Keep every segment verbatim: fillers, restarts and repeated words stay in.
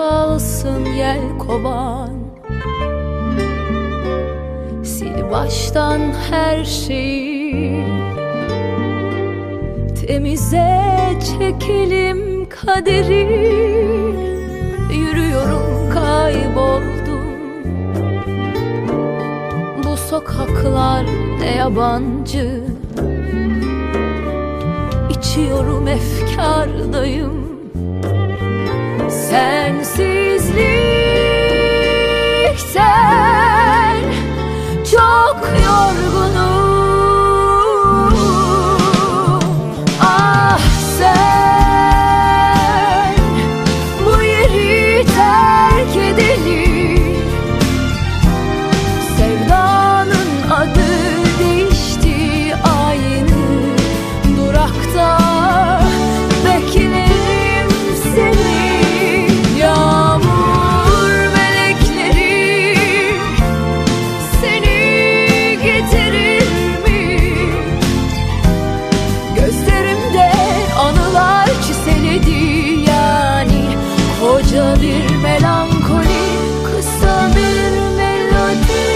çalsın yelkovan, sil baştan her şeyi, temize çekelim kaderi. Yürüyorum, kayboldum, bu sokaklar ne yabancı. İçiyorum, efkardayım, sensizlikten çok yorgunum. Ah sen, bu yeri terk edelim. Sevdanın adı değişti, aynı durakta beklerim seni. Yağmur melekleri seni getirir mi? Gözlerimde anılar çiseledi, yani koca bir melankoli, kısa bir melodi.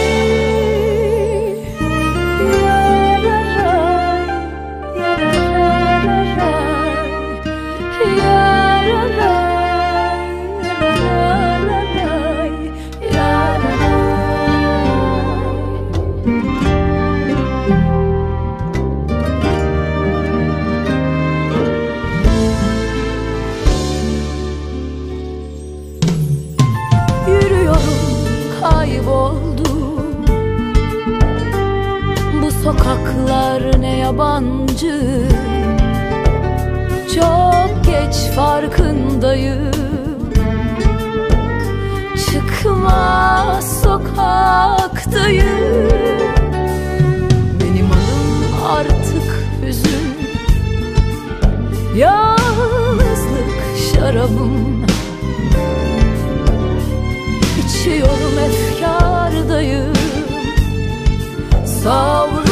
Kayboldum, bu sokaklar ne yabancı. Çok geç farkındayım, çıkmaz sokaktayım. Benim adım artık hüzün, yalnızlık şarabım. İçiyorum, efkardayım, savruluyorum.